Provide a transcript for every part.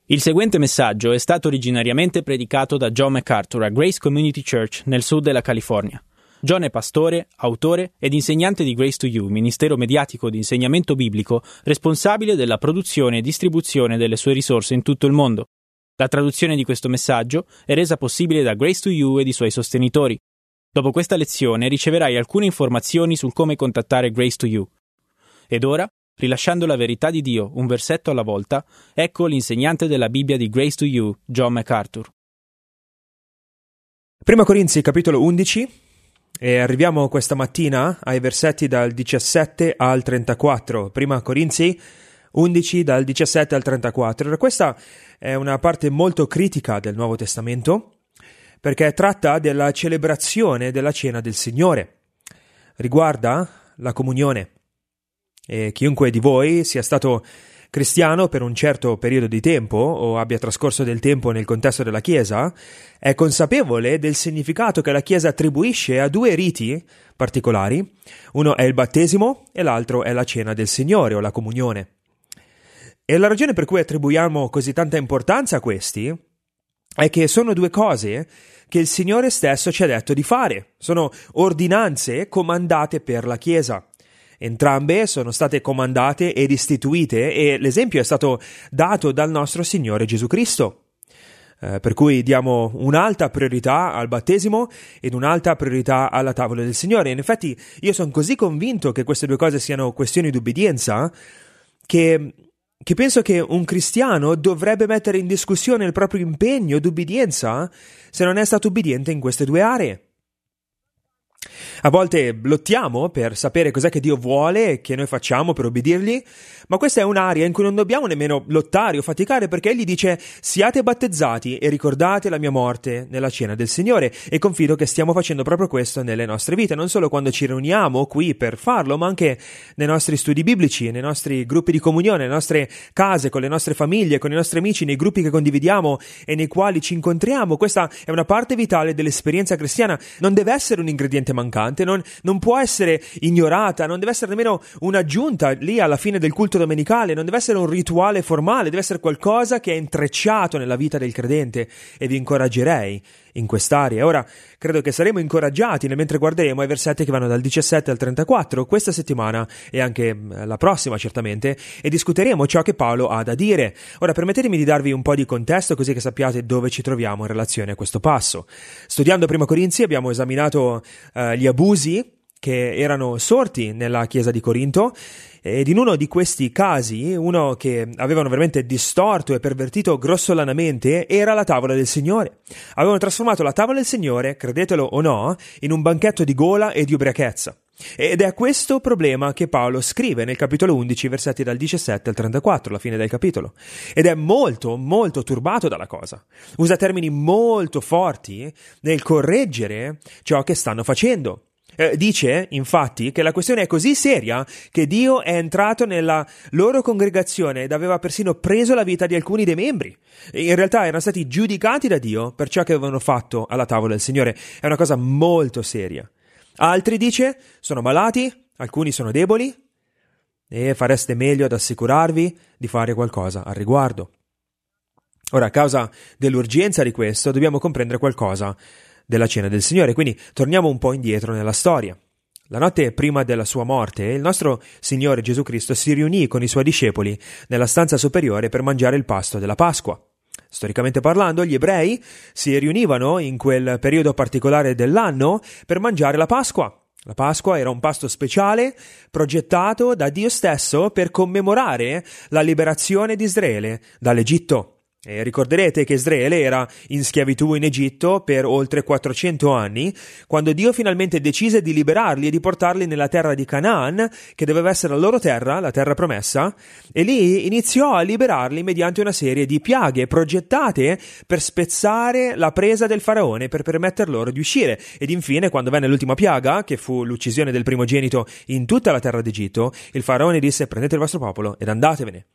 Il seguente messaggio è stato originariamente predicato da John MacArthur a Grace Community Church nel sud della California. John è pastore, autore ed insegnante di Grace to You, ministero mediatico di insegnamento biblico responsabile della produzione e distribuzione delle sue risorse in tutto il mondo. La traduzione di questo messaggio è resa possibile da Grace to You ed i suoi sostenitori. Dopo questa lezione riceverai alcune informazioni sul come contattare Grace to You. Ed ora, rilasciando la verità di Dio un versetto alla volta, ecco l'insegnante della Bibbia di Grace to You, John MacArthur. Prima Corinzi, capitolo 11, e arriviamo questa mattina ai versetti dal 17 al 34. Prima Corinzi 11, dal 17 al 34. Questa è una parte molto critica del Nuovo Testamento, perché tratta della celebrazione della cena del Signore. Riguarda la comunione. E chiunque di voi sia stato cristiano per un certo periodo di tempo o abbia trascorso del tempo nel contesto della Chiesa è consapevole del significato che la Chiesa attribuisce a due riti particolari. Uno è il battesimo e l'altro è la cena del Signore o la comunione. E la ragione per cui attribuiamo così tanta importanza a questi è che sono due cose che il Signore stesso ci ha detto di fare. Sono ordinanze comandate per la Chiesa. Entrambe sono state comandate ed istituite e l'esempio è stato dato dal nostro Signore Gesù Cristo. Per cui diamo un'alta priorità al battesimo ed un'alta priorità alla tavola del Signore. In effetti io sono così convinto che queste due cose siano questioni di ubbidienza che penso che un cristiano dovrebbe mettere in discussione il proprio impegno d'ubbidienza se non è stato ubbidiente in queste due aree. A volte lottiamo per sapere cos'è che Dio vuole e che noi facciamo per ubbidirgli, ma questa è un'area in cui non dobbiamo nemmeno lottare o faticare, perché Egli dice: siate battezzati e ricordate la mia morte nella cena del Signore. E confido che stiamo facendo proprio questo nelle nostre vite, non solo quando ci riuniamo qui per farlo, ma anche nei nostri studi biblici, nei nostri gruppi di comunione, nelle nostre case, con le nostre famiglie, con i nostri amici, nei gruppi che condividiamo e nei quali ci incontriamo. Questa è una parte vitale dell'esperienza cristiana, non deve essere un ingrediente mancante, non può essere ignorata, non deve essere nemmeno un'aggiunta lì alla fine del culto domenicale, non deve essere un rituale formale, deve essere qualcosa che è intrecciato nella vita del credente, e vi incoraggerei in quest'area. Ora, credo che saremo incoraggiati mentre guarderemo ai versetti che vanno dal 17 al 34 questa settimana e anche la prossima certamente, e discuteremo ciò che Paolo ha da dire. Ora, permettetemi di darvi un po' di contesto così che sappiate dove ci troviamo in relazione a questo passo. Studiando Prima Corinzi abbiamo esaminato gli abusi che erano sorti nella chiesa di Corinto, ed in uno di questi casi, uno che avevano veramente distorto e pervertito grossolanamente, era la tavola del Signore. Avevano trasformato la tavola del Signore, credetelo o no, in un banchetto di gola e di ubriachezza. Ed è questo problema che Paolo scrive nel capitolo 11, versetti dal 17 al 34, la fine del capitolo. Ed è molto, molto turbato dalla cosa. Usa termini molto forti nel correggere ciò che stanno facendo. Dice, infatti, che la questione è così seria che Dio è entrato nella loro congregazione ed aveva persino preso la vita di alcuni dei membri. In realtà erano stati giudicati da Dio per ciò che avevano fatto alla tavola del Signore. È una cosa molto seria. Altri, dice, sono malati, alcuni sono deboli, e fareste meglio ad assicurarvi di fare qualcosa al riguardo. Ora, a causa dell'urgenza di questo, dobbiamo comprendere qualcosa della cena del Signore, quindi torniamo un po' indietro nella storia. La notte prima della sua morte, il nostro Signore Gesù Cristo si riunì con i suoi discepoli nella stanza superiore per mangiare il pasto della Pasqua. Storicamente parlando, gli ebrei si riunivano in quel periodo particolare dell'anno per mangiare la Pasqua. La Pasqua era un pasto speciale progettato da Dio stesso per commemorare la liberazione di Israele dall'Egitto. E ricorderete che Israele era in schiavitù in Egitto per oltre 400 anni, quando Dio finalmente decise di liberarli e di portarli nella terra di Canaan, che doveva essere la loro terra, la terra promessa, e lì iniziò a liberarli mediante una serie di piaghe progettate per spezzare la presa del faraone, per permetter loro di uscire. Ed infine, quando venne l'ultima piaga, che fu l'uccisione del primogenito in tutta la terra d'Egitto, il faraone disse: prendete il vostro popolo ed andatevene.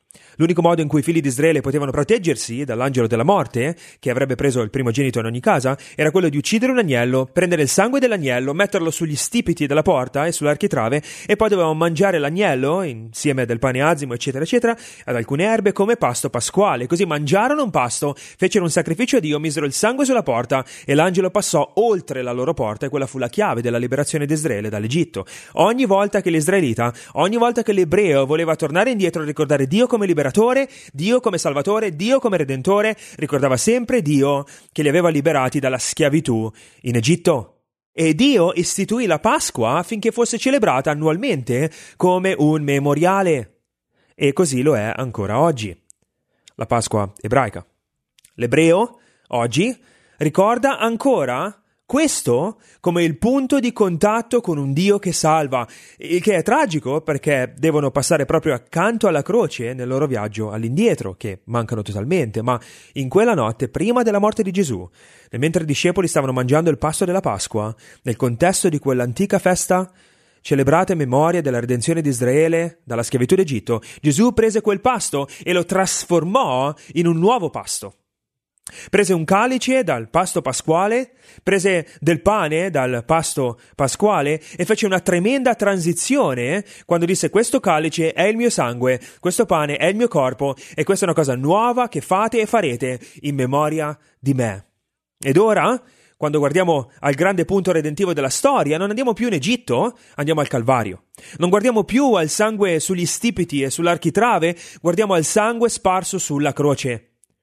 L'unico modo in cui i figli di Israele potevano proteggersi dall'angelo della morte, che avrebbe preso il primogenito in ogni casa, era quello di uccidere un agnello, prendere il sangue dell'agnello, metterlo sugli stipiti della porta e sull'architrave, e poi dovevano mangiare l'agnello, insieme del pane azimo, eccetera, eccetera, ad alcune erbe come pasto pasquale. Così mangiarono un pasto, fecero un sacrificio a Dio, misero il sangue sulla porta, e l'angelo passò oltre la loro porta, e quella fu la chiave della liberazione di Israele dall'Egitto. Ogni volta che l'israelita, ogni volta che l'ebreo voleva tornare indietro e ricordare Dio come liberatore, Dio come salvatore, Dio come redentore, ricordava sempre Dio che li aveva liberati dalla schiavitù in Egitto. E Dio istituì la Pasqua affinché fosse celebrata annualmente come un memoriale. E così lo è ancora oggi. La Pasqua ebraica. L'ebreo, oggi, ricorda ancora questo come il punto di contatto con un Dio che salva, il che è tragico perché devono passare proprio accanto alla croce nel loro viaggio all'indietro, che mancano totalmente, ma in quella notte, prima della morte di Gesù, mentre i discepoli stavano mangiando il pasto della Pasqua, nel contesto di quell'antica festa celebrata in memoria della redenzione di Israele dalla schiavitù d'Egitto, Gesù prese quel pasto e lo trasformò in un nuovo pasto. Prese un calice dal pasto pasquale, prese del pane dal pasto pasquale e fece una tremenda transizione quando disse: questo calice è il mio sangue, questo pane è il mio corpo e questa è una cosa nuova che fate e farete in memoria di me. Ed ora, quando guardiamo al grande punto redentivo della storia, non andiamo più in Egitto, andiamo al Calvario. Non guardiamo più al sangue sugli stipiti e sull'architrave, guardiamo al sangue sparso sulla croce.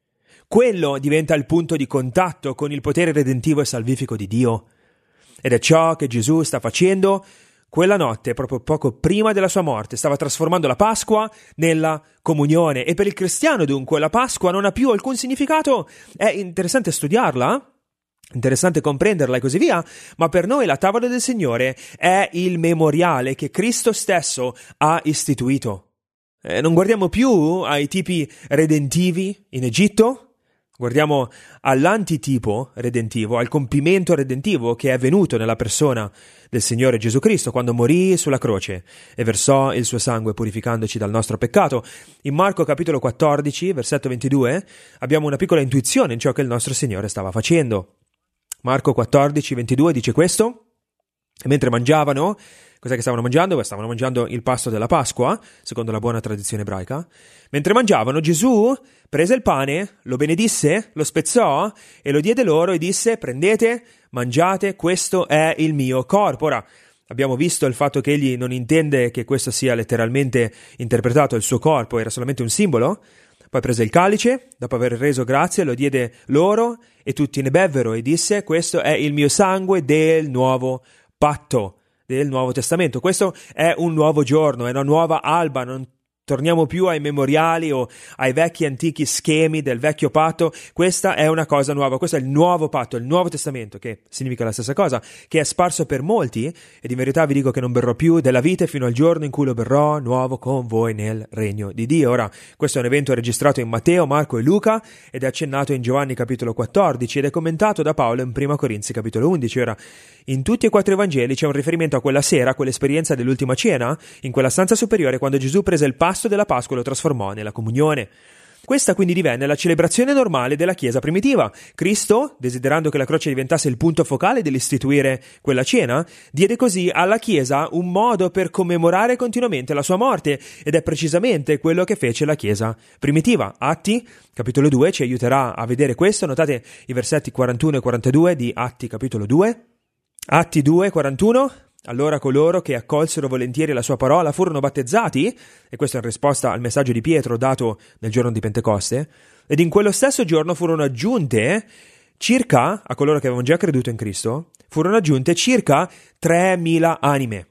Quello diventa il punto di contatto con il potere redentivo e salvifico di Dio. Ed è ciò che Gesù sta facendo quella notte, proprio poco prima della sua morte. Stava trasformando la Pasqua nella comunione. E per il cristiano, dunque, la Pasqua non ha più alcun significato. È interessante studiarla, interessante comprenderla e così via, ma per noi la tavola del Signore è il memoriale che Cristo stesso ha istituito. Non guardiamo più ai tipi redentivi in Egitto, guardiamo all'antitipo redentivo, al compimento redentivo che è venuto nella persona del Signore Gesù Cristo quando morì sulla croce e versò il suo sangue purificandoci dal nostro peccato. In Marco capitolo 14, versetto 22, abbiamo una piccola intuizione in ciò che il nostro Signore stava facendo. Marco 14, 22 dice questo: e mentre mangiavano, cos'è che stavano mangiando? Stavano mangiando il pasto della Pasqua, secondo la buona tradizione ebraica. Mentre mangiavano, Gesù prese il pane, lo benedisse, lo spezzò e lo diede loro e disse: prendete, mangiate, questo è il mio corpo. Ora, abbiamo visto il fatto che egli non intende che questo sia letteralmente interpretato, il suo corpo era solamente un simbolo. Poi prese il calice, dopo aver reso grazie, lo diede loro e tutti ne bevvero e disse: questo è il mio sangue del nuovo patto, del Nuovo Testamento. Questo è un nuovo giorno, è una nuova alba, non torniamo più ai memoriali o ai vecchi antichi schemi del vecchio patto. Questa è una cosa nuova, questo è il nuovo patto, il Nuovo Testamento, che significa la stessa cosa, che è sparso per molti, ed in verità vi dico che non berrò più della vite fino al giorno in cui lo berrò nuovo con voi nel regno di Dio. Ora, questo è un evento registrato in Matteo, Marco e Luca ed è accennato in Giovanni capitolo 14 ed è commentato da Paolo in 1 Corinzi capitolo 11. Ora, in tutti e 4 i Vangeli c'è un riferimento a quella sera, a quell'esperienza dell'ultima cena, in quella stanza superiore, quando Gesù prese il pasto della Pasqua e lo trasformò nella comunione. Questa quindi divenne la celebrazione normale della Chiesa primitiva. Cristo, desiderando che la croce diventasse il punto focale dell'istituire quella cena, diede così alla Chiesa un modo per commemorare continuamente la sua morte, ed è precisamente quello che fece la Chiesa primitiva. Atti, capitolo 2, ci aiuterà a vedere questo. Notate i versetti 41 e 42 di Atti, capitolo 2. Atti 2, 41. Allora coloro che accolsero volentieri la sua parola furono battezzati, e questo è in risposta al messaggio di Pietro dato nel giorno di Pentecoste, ed in quello stesso giorno furono aggiunte circa, a coloro che avevano già creduto in Cristo, furono aggiunte circa 3.000 anime.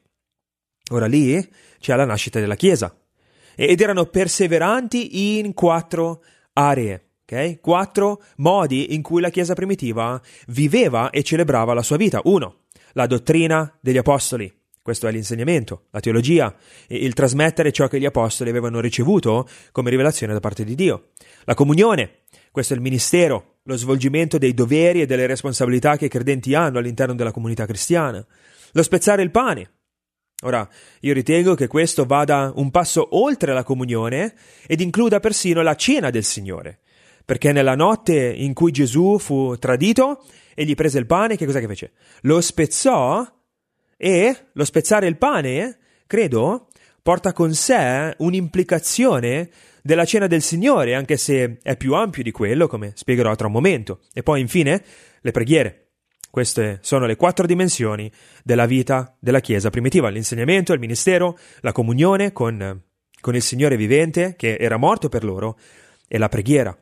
Ora lì c'è la nascita della Chiesa, ed erano perseveranti in 4 aree. Okay? 4 modi in cui la Chiesa primitiva viveva e celebrava la sua vita. 1. La dottrina degli apostoli, questo è l'insegnamento, la teologia, e il trasmettere ciò che gli apostoli avevano ricevuto come rivelazione da parte di Dio. La comunione, questo è il ministero, lo svolgimento dei doveri e delle responsabilità che i credenti hanno all'interno della comunità cristiana. Lo spezzare il pane, Ora, io ritengo che questo vada un passo oltre la comunione ed includa persino la cena del Signore, perché nella notte in cui Gesù fu tradito, egli prese il pane, che cos'è che fece? Lo spezzò, e lo spezzare il pane, credo, porta con sé un'implicazione della cena del Signore, anche se è più ampio di quello, come spiegherò tra un momento. E poi, infine, le preghiere. Queste sono le 4 dimensioni della vita della Chiesa primitiva: l'insegnamento, il ministero, la comunione con il Signore vivente, che era morto per loro, e la preghiera.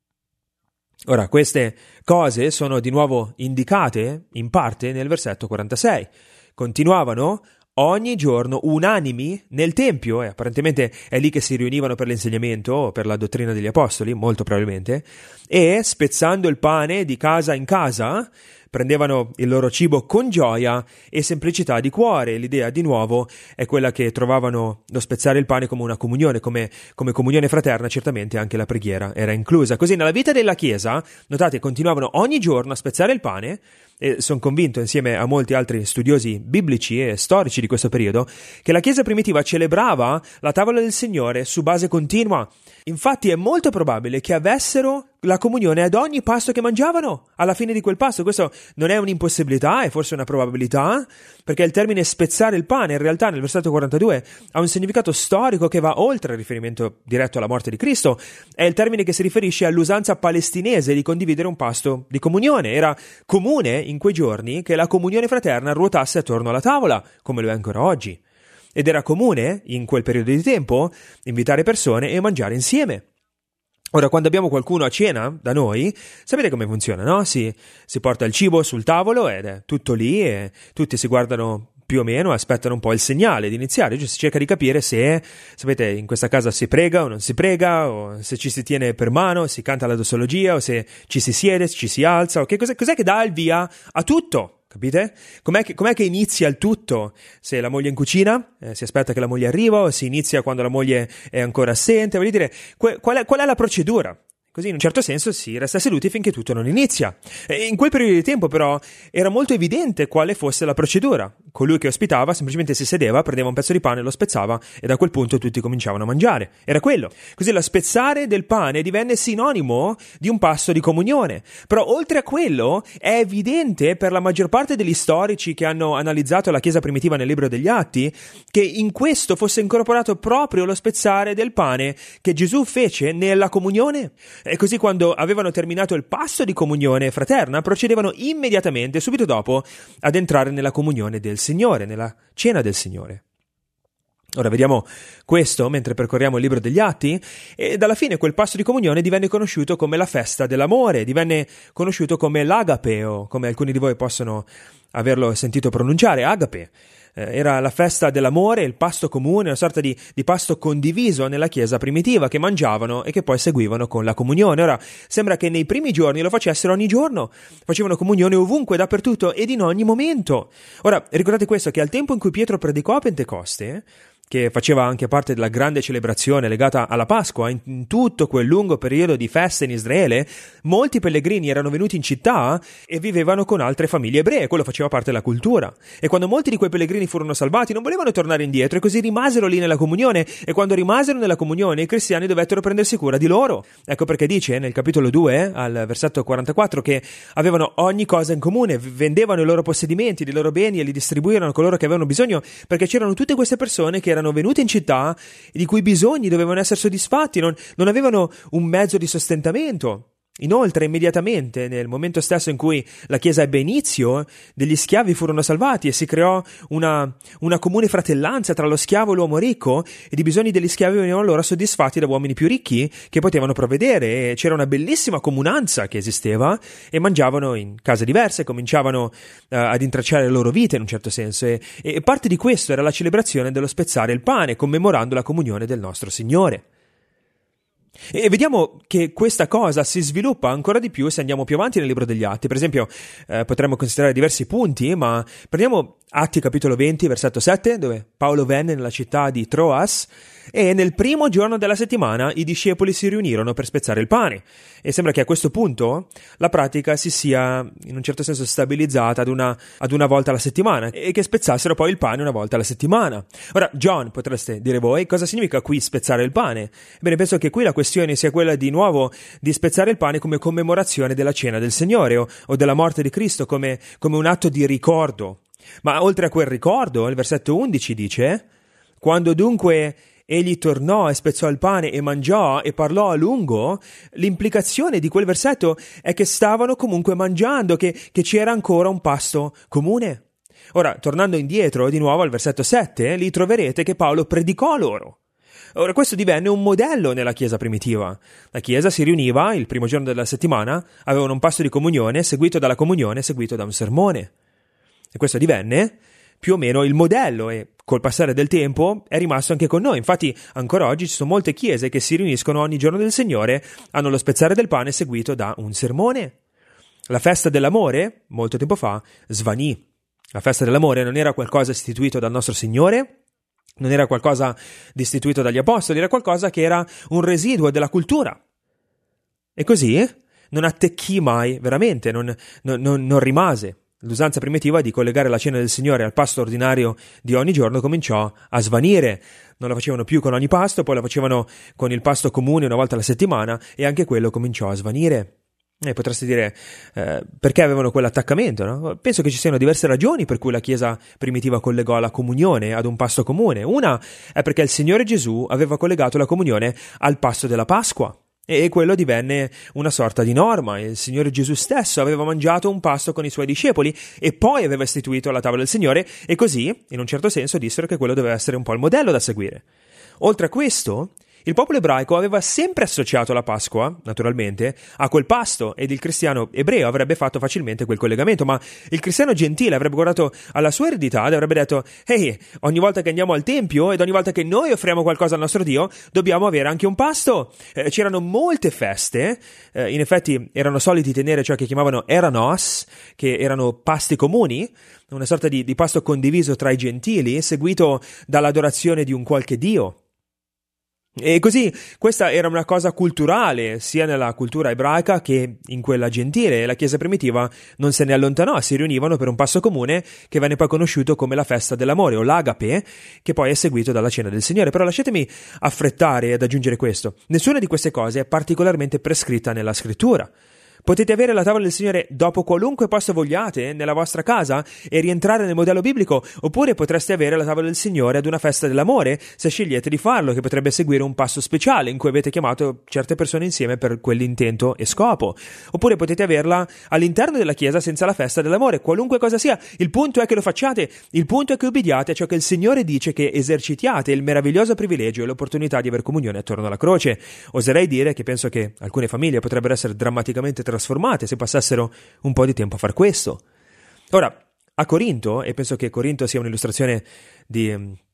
Ora, queste cose sono di nuovo indicate in parte nel versetto 46. Continuavano ogni giorno unanimi nel Tempio, e apparentemente è lì che si riunivano per l'insegnamento o per la dottrina degli apostoli, molto probabilmente, e spezzando il pane di casa in casa, prendevano il loro cibo con gioia e semplicità di cuore. L'idea, di nuovo, è quella che trovavano lo spezzare il pane come una comunione, come comunione fraterna. Certamente anche la preghiera era inclusa. Così nella vita della Chiesa, notate, continuavano ogni giorno a spezzare il pane, e sono convinto, insieme a molti altri studiosi biblici e storici di questo periodo, che la Chiesa primitiva celebrava la tavola del Signore su base continua. Infatti è molto probabile che avessero la comunione ad ogni pasto che mangiavano, alla fine di quel pasto. Questo non è un'impossibilità, è forse una probabilità, perché il termine spezzare il pane in realtà nel versetto 42 ha un significato storico che va oltre il riferimento diretto alla morte di Cristo. È il termine che si riferisce all'usanza palestinese di condividere un pasto di comunione. Era comune in quei giorni che la comunione fraterna ruotasse attorno alla tavola, come lo è ancora oggi. Ed era comune, in quel periodo di tempo, invitare persone e mangiare insieme. Ora, quando abbiamo qualcuno a cena da noi, sapete come funziona, no? Si porta il cibo sul tavolo ed è tutto lì e tutti si guardano più o meno, aspettano un po' il segnale di iniziare, cioè si cerca di capire se, sapete, in questa casa si prega o non si prega, o se ci si tiene per mano, si canta la dossologia, o se ci si siede, ci si alza, o che cos'è che dà il via a tutto. Capite? Com'è che inizia il tutto? Se la moglie è in cucina, si aspetta che la moglie arriva, o si inizia quando la moglie è ancora assente? Voglio dire, qual è la procedura? Così in un certo senso si resta seduti finché tutto non inizia. E in quel periodo di tempo però era molto evidente quale fosse la procedura. Colui che ospitava semplicemente si sedeva, prendeva un pezzo di pane, lo spezzava e da quel punto tutti cominciavano a mangiare. Era quello. Così lo spezzare del pane divenne sinonimo di un pasto di comunione. Però oltre a quello è evidente per la maggior parte degli storici che hanno analizzato la Chiesa primitiva nel libro degli Atti che in questo fosse incorporato proprio lo spezzare del pane che Gesù fece nella comunione. E così quando avevano terminato il pasto di comunione fraterna procedevano immediatamente, subito dopo, ad entrare nella comunione del Signore, nella cena del Signore. Ora vediamo questo mentre percorriamo il libro degli Atti, e dalla fine quel pasto di comunione divenne conosciuto come la festa dell'amore, divenne conosciuto come l'agape, o come alcuni di voi possono averlo sentito pronunciare, agape. Era la festa dell'amore, il pasto comune, una sorta di pasto condiviso nella Chiesa primitiva che mangiavano e che poi seguivano con la comunione. Ora, sembra che nei primi giorni lo facessero ogni giorno, facevano comunione ovunque, dappertutto ed in ogni momento. Ora, ricordate questo, che al tempo in cui Pietro predicò a Pentecoste, che faceva anche parte della grande celebrazione legata alla Pasqua, in tutto quel lungo periodo di feste in Israele, molti pellegrini erano venuti in città e vivevano con altre famiglie ebree, quello faceva parte della cultura. E quando molti di quei pellegrini furono salvati, non volevano tornare indietro e così rimasero lì nella comunione, e quando rimasero nella comunione i cristiani dovettero prendersi cura di loro. Ecco perché dice nel capitolo 2, al versetto 44, che avevano ogni cosa in comune, vendevano i loro possedimenti, i loro beni e li distribuirono a coloro che avevano bisogno, perché c'erano tutte queste persone che erano venute in città e di cui i bisogni dovevano essere soddisfatti, non avevano un mezzo di sostentamento. Inoltre, immediatamente, nel momento stesso in cui la Chiesa ebbe inizio, degli schiavi furono salvati e si creò una comune fratellanza tra lo schiavo e l'uomo ricco, ed i bisogni degli schiavi venivano allora soddisfatti da uomini più ricchi che potevano provvedere, e c'era una bellissima comunanza che esisteva, e mangiavano in case diverse, cominciavano ad intracciare le loro vite in un certo senso, e parte di questo era la celebrazione dello spezzare il pane, commemorando la comunione del nostro Signore. E vediamo che questa cosa si sviluppa ancora di più se andiamo più avanti nel libro degli Atti. Per esempio, potremmo considerare diversi punti, ma prendiamo Atti capitolo 20, versetto 7, dove Paolo venne nella città di Troas e nel primo giorno della settimana i discepoli si riunirono per spezzare il pane. E sembra che a questo punto la pratica si sia in un certo senso stabilizzata ad una volta alla settimana e che spezzassero poi il pane una volta alla settimana. Ora, John, potreste dire voi, cosa significa qui spezzare il pane? Ebbene, penso che qui la questione sia quella di nuovo di spezzare il pane come commemorazione della cena del Signore o della morte di Cristo, come un atto di ricordo. Ma oltre a quel ricordo, il versetto 11 dice: quando dunque egli tornò e spezzò il pane e mangiò e parlò a lungo, l'implicazione di quel versetto è che stavano comunque mangiando, che c'era ancora un pasto comune. Ora, tornando indietro di nuovo al versetto 7, lì troverete che Paolo predicò loro. Ora, questo divenne un modello nella Chiesa primitiva. La Chiesa si riuniva il primo giorno della settimana, avevano un pasto di comunione, seguito dalla comunione, seguito da un sermone. E questo divenne più o meno il modello e col passare del tempo è rimasto anche con noi. Infatti ancora oggi ci sono molte chiese che si riuniscono ogni giorno del Signore, hanno lo spezzare del pane seguito da un sermone. La festa dell'amore, molto tempo fa, svanì. La festa dell'amore non era qualcosa istituito dal nostro Signore, non era qualcosa istituito dagli apostoli, era qualcosa che era un residuo della cultura. E così non attecchì mai, veramente, non rimase. L'usanza primitiva di collegare la cena del Signore al pasto ordinario di ogni giorno cominciò a svanire. Non la facevano più con ogni pasto, poi la facevano con il pasto comune una volta alla settimana e anche quello cominciò a svanire. E potreste dire, perché avevano quell'attaccamento, no? Penso che ci siano diverse ragioni per cui la Chiesa primitiva collegò la comunione ad un pasto comune. Una è perché il Signore Gesù aveva collegato la comunione al pasto della Pasqua. E quello divenne una sorta di norma. Il Signore Gesù stesso aveva mangiato un pasto con i suoi discepoli e poi aveva istituito la tavola del Signore e così, in un certo senso, dissero che quello doveva essere un po' il modello da seguire. Oltre a questo, il popolo ebraico aveva sempre associato la Pasqua, naturalmente, a quel pasto ed il cristiano ebreo avrebbe fatto facilmente quel collegamento, ma il cristiano gentile avrebbe guardato alla sua eredità ed avrebbe detto: «Ehi, ogni volta che andiamo al Tempio ed ogni volta che noi offriamo qualcosa al nostro Dio, dobbiamo avere anche un pasto». C'erano molte feste, in effetti erano soliti tenere ciò che chiamavano eranos, che erano pasti comuni, una sorta di pasto condiviso tra i gentili, seguito dall'adorazione di un qualche Dio. E così questa era una cosa culturale sia nella cultura ebraica che in quella gentile, e la Chiesa primitiva non se ne allontanò, si riunivano per un pasto comune che venne poi conosciuto come la festa dell'amore o l'agape, che poi è seguito dalla cena del Signore. Però lasciatemi affrettare ad aggiungere questo: nessuna di queste cose è particolarmente prescritta nella scrittura. Potete avere la tavola del Signore dopo qualunque pasto vogliate nella vostra casa e rientrare nel modello biblico, oppure potreste avere la tavola del Signore ad una festa dell'amore se scegliete di farlo, che potrebbe seguire un pasto speciale in cui avete chiamato certe persone insieme per quell'intento e scopo. Oppure potete averla all'interno della chiesa senza la festa dell'amore, qualunque cosa sia. Il punto è che lo facciate, il punto è che ubbidiate a ciò che il Signore dice, che esercitiate il meraviglioso privilegio e l'opportunità di aver comunione attorno alla croce. Oserei dire che penso che alcune famiglie potrebbero essere drammaticamente trasformate se passassero un po' di tempo a far questo. Ora, a Corinto, e penso che Corinto sia un'illustrazione di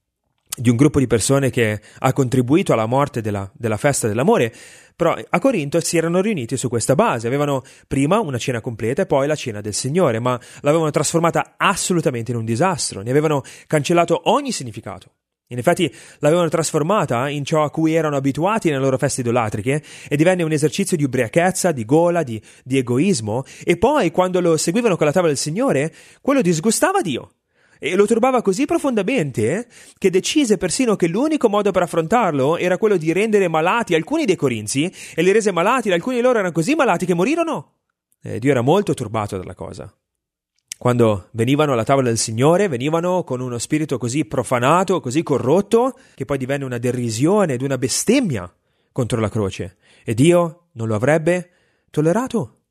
un gruppo di persone che ha contribuito alla morte della festa dell'amore, però a Corinto si erano riuniti su questa base, avevano prima una cena completa e poi la cena del Signore, ma l'avevano trasformata assolutamente in un disastro, ne avevano cancellato ogni significato. In effetti l'avevano trasformata in ciò a cui erano abituati nelle loro feste idolatriche e divenne un esercizio di ubriachezza, di gola, di egoismo, e poi quando lo seguivano con la tavola del Signore, quello disgustava Dio e lo turbava così profondamente che decise persino che l'unico modo per affrontarlo era quello di rendere malati alcuni dei corinzi, e li rese malati, alcuni di loro erano così malati che morirono. Dio era molto turbato dalla cosa. Quando venivano alla tavola del Signore, venivano con uno spirito così profanato, così corrotto, che poi divenne una derisione ed una bestemmia contro la croce. E Dio non lo avrebbe tollerato.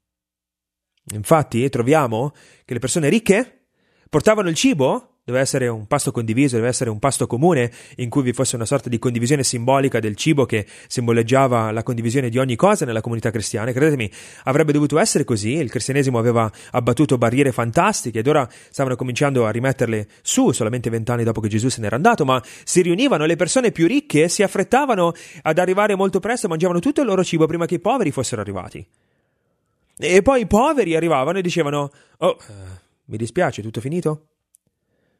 Infatti troviamo che le persone ricche portavano il cibo, deve essere un pasto condiviso, deve essere un pasto comune in cui vi fosse una sorta di condivisione simbolica del cibo che simboleggiava la condivisione di ogni cosa nella comunità cristiana. Credetemi, avrebbe dovuto essere così. Il cristianesimo aveva abbattuto barriere fantastiche ed ora stavano cominciando a rimetterle su solamente 20 anni dopo che Gesù se n'era andato, ma si riunivano, le persone più ricche si affrettavano ad arrivare molto presto e mangiavano tutto il loro cibo prima che i poveri fossero arrivati. E poi i poveri arrivavano e dicevano: mi dispiace, tutto finito?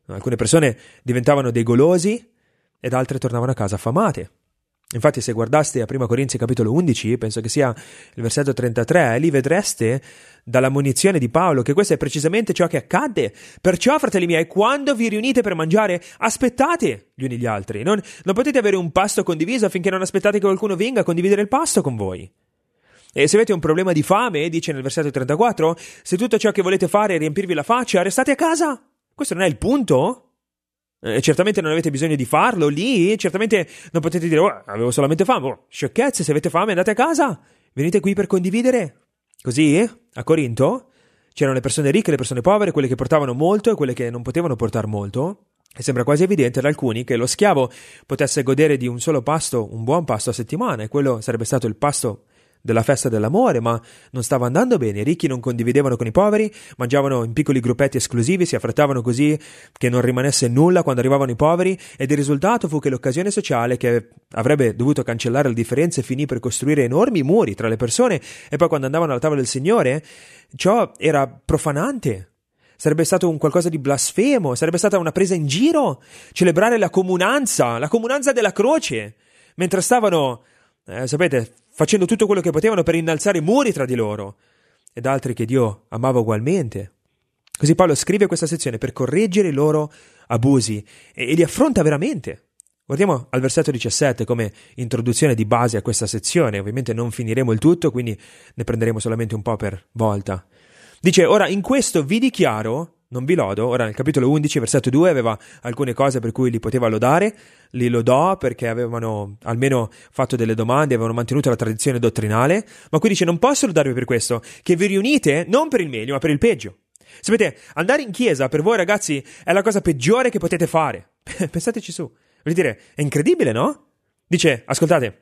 Alcune persone diventavano dei golosi ed altre tornavano a casa affamate. Infatti, se guardaste a 1 Corinzi capitolo 11, penso che sia il versetto 33, lì vedreste dalla munizione di Paolo che questo è precisamente ciò che accadde. Perciò, fratelli miei, quando vi riunite per mangiare, aspettate gli uni gli altri. Non potete avere un pasto condiviso affinché non aspettate che qualcuno venga a condividere il pasto con voi. E se avete un problema di fame, dice nel versetto 34, se tutto ciò che volete fare è riempirvi la faccia, restate a casa. Questo non è il punto? Certamente non avete bisogno di farlo lì, certamente non potete dire avevo solamente fame, sciocchezze, se avete fame andate a casa, venite qui per condividere. Così a Corinto c'erano le persone ricche, le persone povere, quelle che portavano molto e quelle che non potevano portare molto, e sembra quasi evidente ad alcuni che lo schiavo potesse godere di un solo pasto, un buon pasto a settimana, e quello sarebbe stato il pasto della festa dell'amore, ma non stava andando bene. I ricchi non condividevano con i poveri, mangiavano in piccoli gruppetti esclusivi, si affrettavano così che non rimanesse nulla quando arrivavano i poveri, ed il risultato fu che l'occasione sociale, che avrebbe dovuto cancellare le differenze, finì per costruire enormi muri tra le persone, e poi quando andavano alla tavola del Signore ciò era profanante. Sarebbe stato un qualcosa di blasfemo, sarebbe stata una presa in giro celebrare la comunanza della croce, mentre stavano sapete, facendo tutto quello che potevano per innalzare muri tra di loro, ed altri che Dio amava ugualmente. Così Paolo scrive questa sezione per correggere i loro abusi e li affronta veramente. Guardiamo al versetto 17 come introduzione di base a questa sezione. Ovviamente non finiremo il tutto, quindi ne prenderemo solamente un po' per volta. Dice: ora in questo vi dichiaro, non vi lodo. Ora nel capitolo 11 versetto 2 aveva alcune cose per cui li poteva lodare, li lodò perché avevano almeno fatto delle domande, avevano mantenuto la tradizione dottrinale, ma qui dice: non posso lodarvi per questo, che vi riunite non per il meglio ma per il peggio. Sapete, andare in chiesa per voi ragazzi è la cosa peggiore che potete fare. Pensateci su, voglio dire, è incredibile, no? Dice, ascoltate,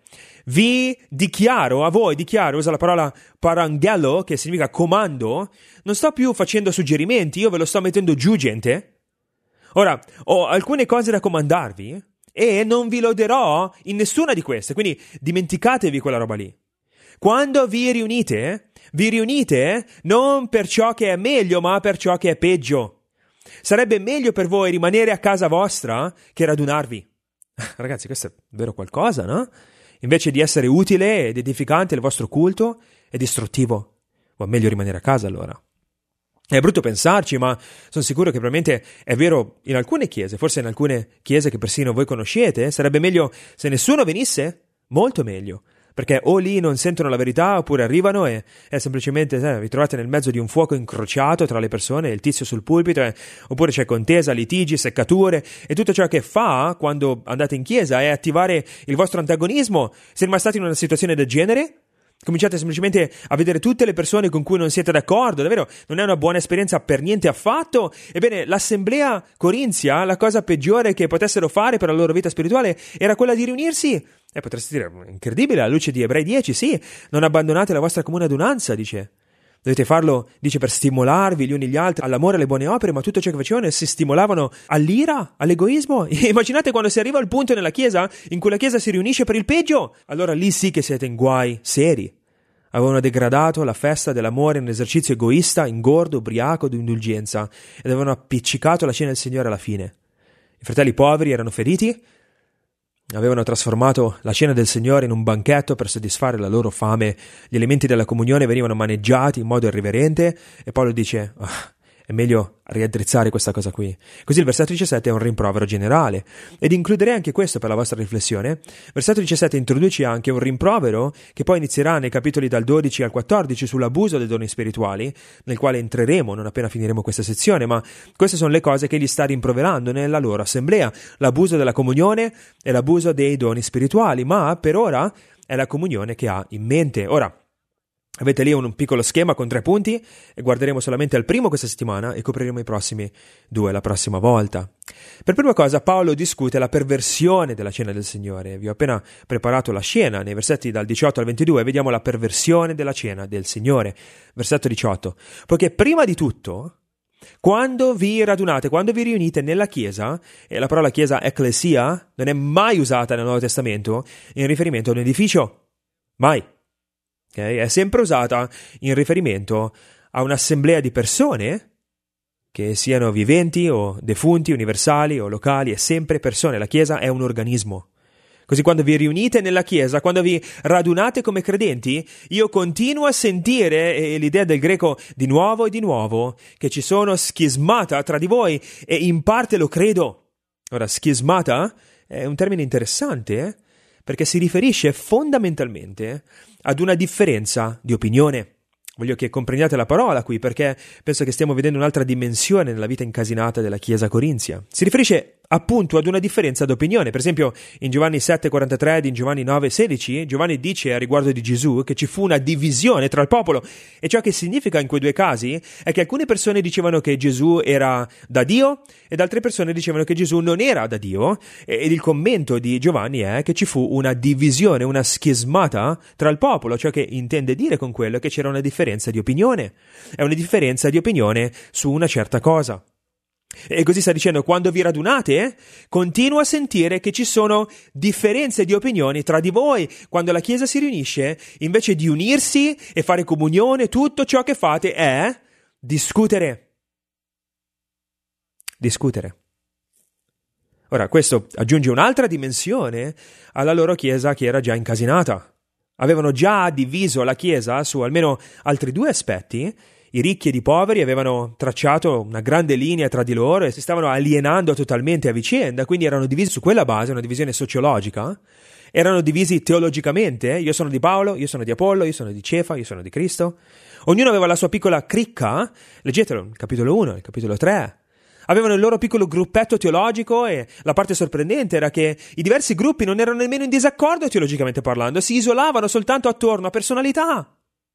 vi dichiaro, a voi dichiaro, usa la parola parangelo, che significa comando, non sto più facendo suggerimenti, io ve lo sto mettendo giù, gente. Ora, ho alcune cose da comandarvi e non vi loderò in nessuna di queste, quindi dimenticatevi quella roba lì. Quando vi riunite non per ciò che è meglio, ma per ciò che è peggio. Sarebbe meglio per voi rimanere a casa vostra che radunarvi. Ragazzi, questo è vero qualcosa, no? Invece di essere utile ed edificante, il vostro culto è distruttivo. O meglio rimanere a casa allora. È brutto pensarci, ma sono sicuro che probabilmente è vero in alcune chiese, forse in alcune chiese che persino voi conoscete. Sarebbe meglio se nessuno venisse? Molto meglio. Perché o lì non sentono la verità, oppure arrivano e semplicemente vi trovate nel mezzo di un fuoco incrociato tra le persone, il tizio sul pulpito, oppure c'è contesa, litigi, seccature, e tutto ciò che fa quando andate in chiesa è attivare il vostro antagonismo. Siete mai stati in una situazione del genere? Cominciate semplicemente a vedere tutte le persone con cui non siete d'accordo, davvero non è una buona esperienza per niente affatto. Ebbene, l'assemblea corinzia, la cosa peggiore che potessero fare per la loro vita spirituale era quella di riunirsi. E potreste dire, incredibile, alla luce di Ebrei 10, sì, non abbandonate la vostra comune adunanza, dice. Dovete farlo, dice, per stimolarvi gli uni gli altri all'amore e alle buone opere, ma tutto ciò che facevano si stimolavano all'ira, all'egoismo. Immaginate quando si arriva al punto nella chiesa in cui la chiesa si riunisce per il peggio, allora lì sì che siete in guai seri. Avevano degradato la festa dell'amore in un esercizio egoista, ingordo, ubriaco, di indulgenza, ed avevano appiccicato la cena del Signore alla fine. I fratelli poveri erano feriti, avevano trasformato la cena del Signore in un banchetto per soddisfare la loro fame, gli elementi della comunione venivano maneggiati in modo irriverente, e Paolo dice, è meglio riaddrizzare questa cosa qui. Così il versetto 17 è un rimprovero generale, ed includerei anche questo per la vostra riflessione. Versetto 17 introduce anche un rimprovero che poi inizierà nei capitoli dal 12 al 14 sull'abuso dei doni spirituali, nel quale entreremo non appena finiremo questa sezione, ma queste sono le cose che gli sta rimproverando nella loro assemblea: l'abuso della comunione e l'abuso dei doni spirituali, ma per ora è la comunione che ha in mente. Ora, avete lì un piccolo schema con 3 punti e guarderemo solamente al primo questa settimana e copriremo i prossimi 2 la prossima volta. Per prima cosa Paolo discute la perversione della cena del Signore. Vi ho appena preparato la scena, nei versetti dal 18 al 22 vediamo la perversione della cena del Signore. Versetto 18: poiché prima di tutto, quando vi radunate, quando vi riunite nella chiesa, e la parola chiesa ecclesia non è mai usata nel Nuovo Testamento in riferimento ad un edificio, mai. Okay? È sempre usata in riferimento a un'assemblea di persone che siano viventi o defunti, universali o locali, è sempre persone. La Chiesa è un organismo. Così quando vi riunite nella Chiesa, quando vi radunate come credenti, io continuo a sentire l'idea del greco di nuovo e di nuovo, che ci sono schismata tra di voi, e in parte lo credo. Ora, schismata è un termine interessante, perché si riferisce fondamentalmente ad una differenza di opinione. Voglio che comprendiate la parola qui, perché penso che stiamo vedendo un'altra dimensione nella vita incasinata della Chiesa corinzia. Si riferisce appunto ad una differenza d'opinione. Per esempio, in Giovanni 7,43 ed in Giovanni 9,16, Giovanni dice a riguardo di Gesù che ci fu una divisione tra il popolo, e ciò che significa in quei due casi è che alcune persone dicevano che Gesù era da Dio ed altre persone dicevano che Gesù non era da Dio, ed il commento di Giovanni è che ci fu una divisione, una schismata tra il popolo. Ciò che intende dire con quello è che c'era una differenza di opinione, è una differenza di opinione su una certa cosa. E così sta dicendo: quando vi radunate, continuo a sentire che ci sono differenze di opinioni tra di voi. Quando la Chiesa si riunisce, invece di unirsi e fare comunione, tutto ciò che fate è discutere. Discutere. Ora, questo aggiunge un'altra dimensione alla loro Chiesa che era già incasinata. Avevano già diviso la Chiesa su almeno altri due aspetti. I ricchi ed i poveri avevano tracciato una grande linea tra di loro e si stavano alienando totalmente a vicenda, quindi erano divisi su quella base, una divisione sociologica. Erano divisi teologicamente: io sono di Paolo, io sono di Apollo, io sono di Cefa, io sono di Cristo. Ognuno aveva la sua piccola cricca, leggetelo, il capitolo 1, il capitolo 3. Avevano il loro piccolo gruppetto teologico, e la parte sorprendente era che i diversi gruppi non erano nemmeno in disaccordo teologicamente parlando, si isolavano soltanto attorno a personalità.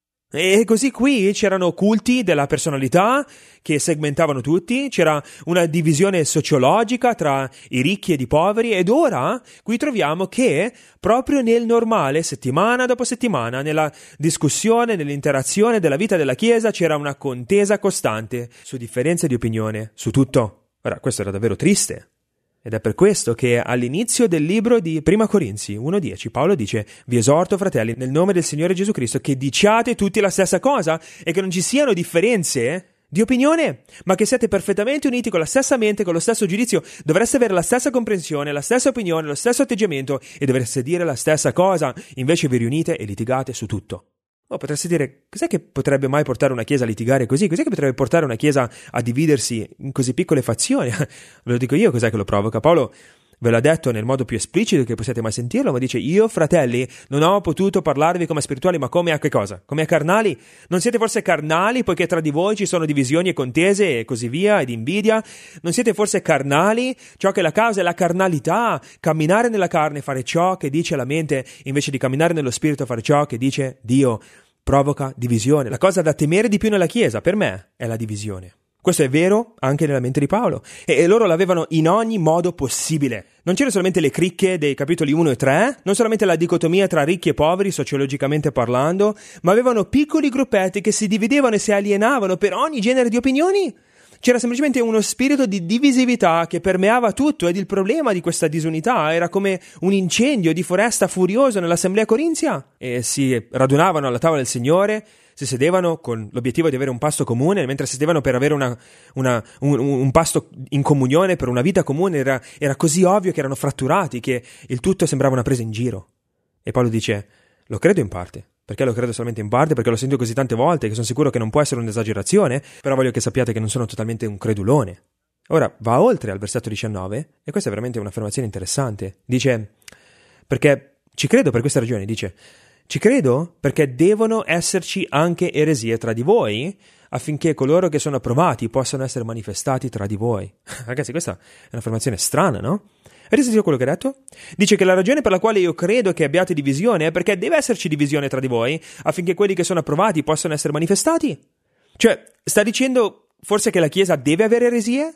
E così qui c'erano culti della personalità che segmentavano tutti, c'era una divisione sociologica tra i ricchi ed i poveri, ed ora qui troviamo che proprio nel normale, settimana dopo settimana, nella discussione, nell'interazione della vita della Chiesa, c'era una contesa costante su differenze di opinione, su tutto. Ora, questo era davvero triste. Ed è per questo che all'inizio del libro di Prima Corinzi 1,10 Paolo dice: vi esorto, fratelli, nel nome del Signore Gesù Cristo, che diciate tutti la stessa cosa e che non ci siano differenze di opinione, ma che siate perfettamente uniti con la stessa mente, con lo stesso giudizio. Dovreste avere la stessa comprensione, la stessa opinione, lo stesso atteggiamento, e dovreste dire la stessa cosa. Invece vi riunite e litigate su tutto. Potresti dire: cos'è che potrebbe mai portare una Chiesa a litigare così? Cos'è che potrebbe portare una Chiesa a dividersi in così piccole fazioni? Ve lo dico io cos'è che lo provoca. Paolo ve l'ha detto nel modo più esplicito che possiate mai sentirlo, ma dice: io, fratelli, non ho potuto parlarvi come spirituali, ma come a che cosa? Come a carnali? Non siete forse carnali, poiché tra di voi ci sono divisioni e contese e così via, ed invidia? Non siete forse carnali? Ciò che la causa è la carnalità, camminare nella carne, fare ciò che dice la mente, invece di camminare nello spirito, fare ciò che dice Dio, provoca divisione. La cosa da temere di più nella Chiesa, per me, è la divisione. Questo è vero anche nella mente di Paolo, e loro l'avevano in ogni modo possibile. Non c'erano solamente le cricche dei capitoli 1 e 3, non solamente la dicotomia tra ricchi e poveri sociologicamente parlando, ma avevano piccoli gruppetti che si dividevano e si alienavano per ogni genere di opinioni. C'era semplicemente uno spirito di divisività che permeava tutto, ed il problema di questa disunità era come un incendio di foresta furioso nell'assemblea corinzia. E si radunavano alla tavola del Signore, si sedevano con l'obiettivo di avere un pasto comune, mentre si sedevano per avere un pasto in comunione, per una vita comune, era così ovvio che erano fratturati che il tutto sembrava una presa in giro. E Paolo dice: lo credo in parte. Perché lo credo solamente in parte? Perché l'ho sentito così tante volte che sono sicuro che non può essere un'esagerazione, però voglio che sappiate che non sono totalmente un credulone. Ora va oltre al versetto 19, e questa è veramente un'affermazione interessante. Dice: perché ci credo per questa ragione, dice: ci credo perché devono esserci anche eresie tra di voi, affinché coloro che sono approvati possano essere manifestati tra di voi. Ragazzi, questa è un'affermazione strana, no? Avete sentito quello che ha detto? Dice che la ragione per la quale io credo che abbiate divisione è perché deve esserci divisione tra di voi, affinché quelli che sono approvati possano essere manifestati. Cioè, sta dicendo forse che la Chiesa deve avere eresie?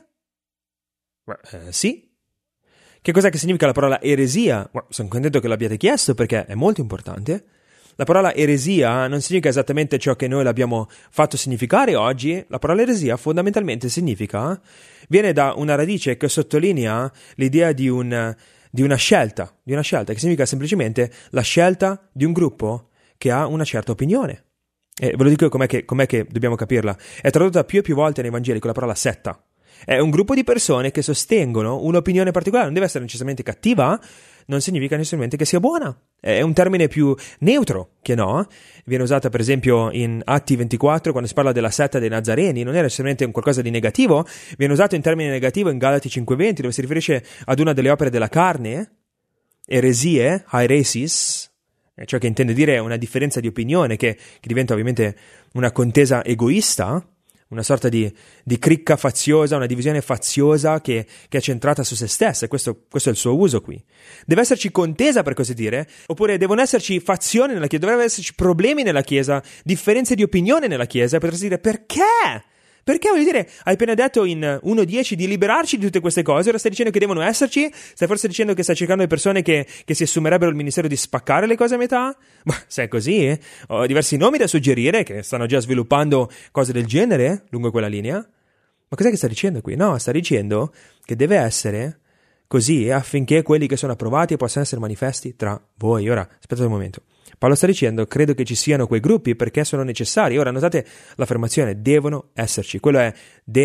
Sì. Che cos'è che significa la parola eresia? Sono contento che l'abbiate chiesto, perché è molto importante. La parola eresia non significa esattamente ciò che noi l'abbiamo fatto significare oggi. La parola eresia fondamentalmente significa, viene da una radice che sottolinea l'idea di una scelta, che significa semplicemente la scelta di un gruppo che ha una certa opinione. Ve lo dico com'è che dobbiamo capirla. È tradotta più e più volte nei Vangeli con la parola setta. È un gruppo di persone che sostengono un'opinione particolare, non deve essere necessariamente cattiva, non significa necessariamente che sia buona. È un termine più neutro che no. Viene usata per esempio in Atti 24 quando si parla della setta dei Nazareni, non è necessariamente un qualcosa di negativo, viene usato in termine negativo in Galati 5:20 dove si riferisce ad una delle opere della carne, eresie, heresis, cioè che intende dire una differenza di opinione che diventa ovviamente una contesa egoista, una sorta di cricca faziosa, una divisione faziosa che è centrata su se stessa, e questo è il suo uso qui. Deve esserci contesa, per così dire, oppure devono esserci fazioni nella Chiesa, dovrebbero esserci problemi nella Chiesa, differenze di opinione nella Chiesa, e potresti dire perché? Perché, voglio dire, hai appena detto in 1.10 di liberarci di tutte queste cose, ora stai dicendo che devono esserci? Stai forse dicendo che stai cercando le persone che si assumerebbero il ministero di spaccare le cose a metà? Ma se è così, ho diversi nomi da suggerire che stanno già sviluppando cose del genere lungo quella linea. Ma cos'è che sta dicendo qui? No, sta dicendo che deve essere così affinché quelli che sono approvati possano essere manifesti tra voi. Ora, aspettate un momento. Paolo sta dicendo, credo che ci siano quei gruppi perché sono necessari. Ora, notate l'affermazione, devono esserci. Quello è